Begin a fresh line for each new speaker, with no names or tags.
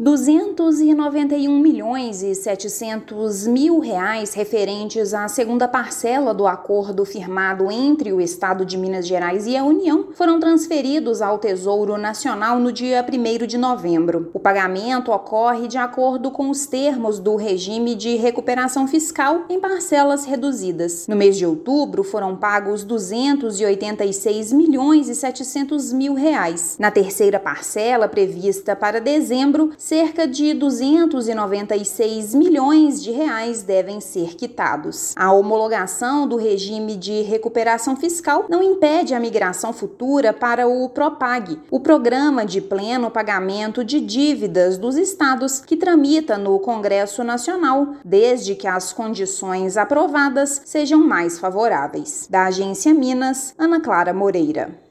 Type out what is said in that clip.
R$ 291.700.000 referentes à segunda parcela do acordo firmado entre o Estado de Minas Gerais e a União foram transferidos ao Tesouro Nacional no dia 1º de novembro. O pagamento ocorre de acordo com os termos do regime de recuperação fiscal em parcelas reduzidas. No mês de outubro, foram pagos R$ 286.700.000. Na terceira parcela, prevista para dezembro, cerca de R$ 296 milhões devem ser quitados. A homologação do regime de recuperação fiscal não impede a migração futura para o PROPAG, o Programa de Pleno Pagamento de Dívidas dos Estados, que tramita no Congresso Nacional, desde que as condições aprovadas sejam mais favoráveis. Da Agência Minas, Ana Clara Moreira.